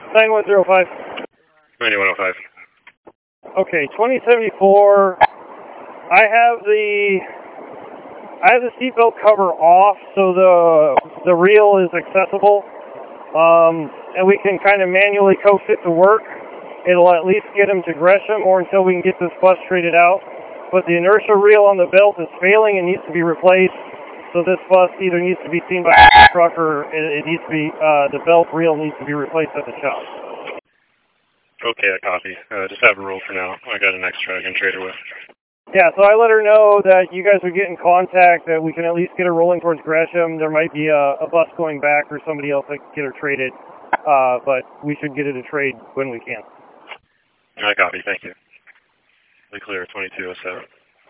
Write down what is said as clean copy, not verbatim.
9105. 9105. Okay, 2074. I have the seatbelt cover off, so the reel is accessible, and we can kind of manually coax it to work. It'll at least get him to Gresham, or until we can get this bus traded out. But the inertia reel on the belt is failing and needs to be replaced. So this bus either needs to be seen by a truck, or it needs to be the belt reel needs to be replaced at the shop. Okay, I copy. Just have a roll for now. I got an extra I can trade her with. Yeah, so I let her know that you guys would get in contact, that we can at least get her rolling towards Gresham. There might be a bus going back or somebody else that can get her traded, but we should get it a trade when we can. I copy, thank you. We clear 2207.